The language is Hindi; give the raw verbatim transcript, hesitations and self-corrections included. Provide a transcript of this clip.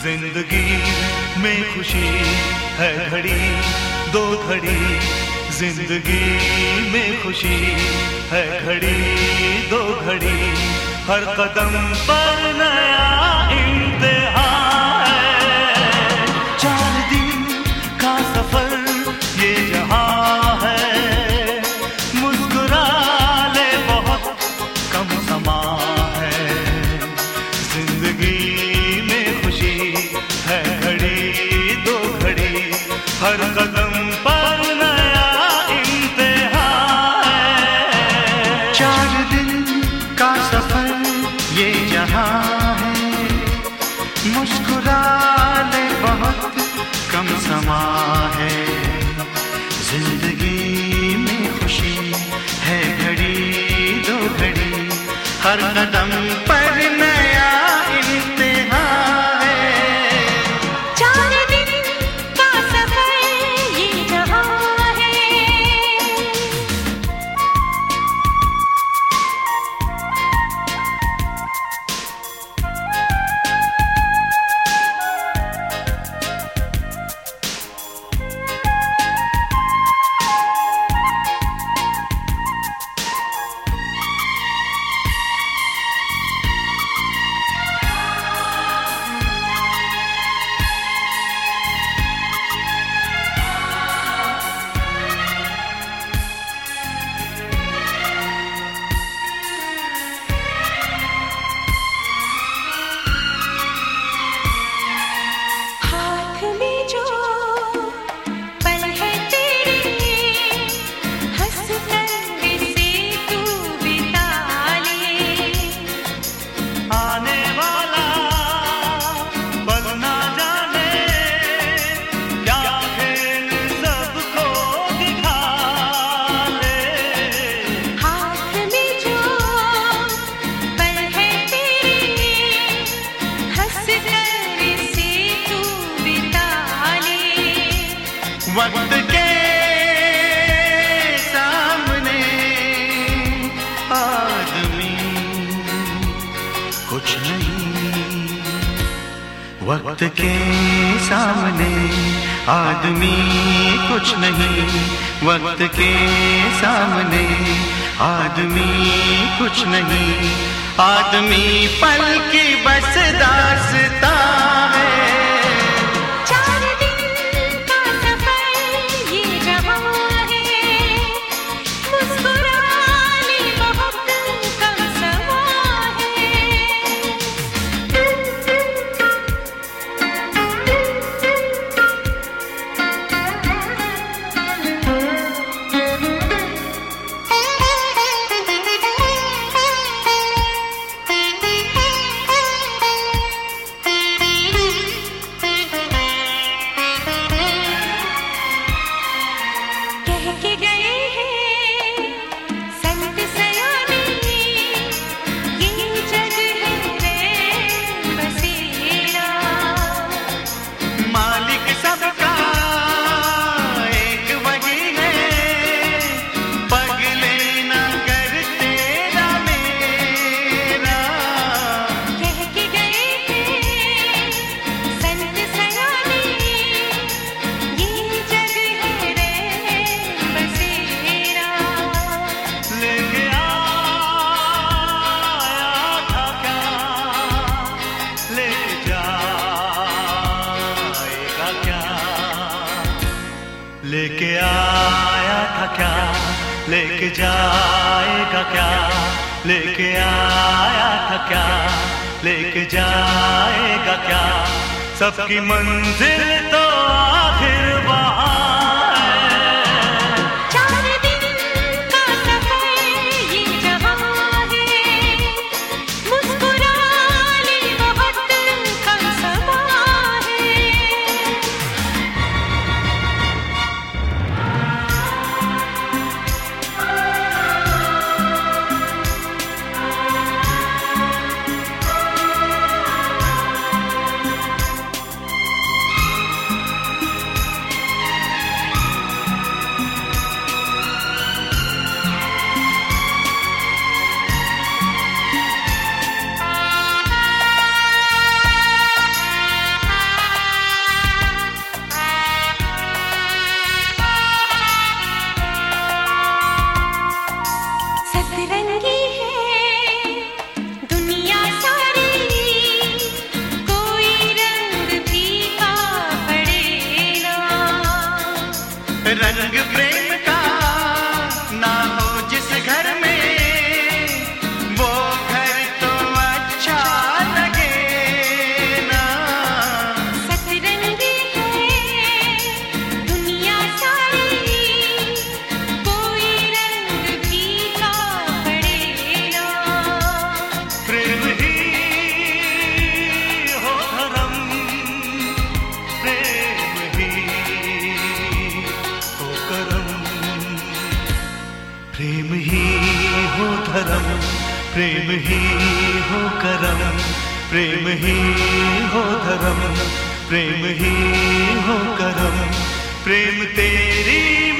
जिंदगी में खुशी है घड़ी दो घड़ी, जिंदगी में खुशी है घड़ी दो घड़ी, हर कदम पर नया इम्तिहान है। चार दिन का सफर ये जहां है, मुस्कुरा ले बहुत कम समा है। जिंदगी में खुशी है घड़ी दो घड़ी, हर कदम पर नया इम्तिहान है। चार दिन का सफर ये जहां है, मुस्कुरा ले बहुत कम समा है। जिंदगी में खुशी है घड़ी दो घड़ी, हर कदम पर नया इम्तिहान है। चार दिन का सफर ये जहां है। वक्त के सामने आदमी कुछ नहीं, वक्त के सामने आदमी कुछ नहीं, वक्त के सामने आदमी कुछ नहीं। आदमी पल की बस दास्तां है। लेके आया था क्या, लेके जाएगा क्या, लेके आया था क्या, लेके जाएगा क्या, सबकी मंजिल तो आखिर वहाँ प्रेम ही हो करम, प्रेम ही हो धर्म, प्रेम ही हो करम, प्रेम तेरी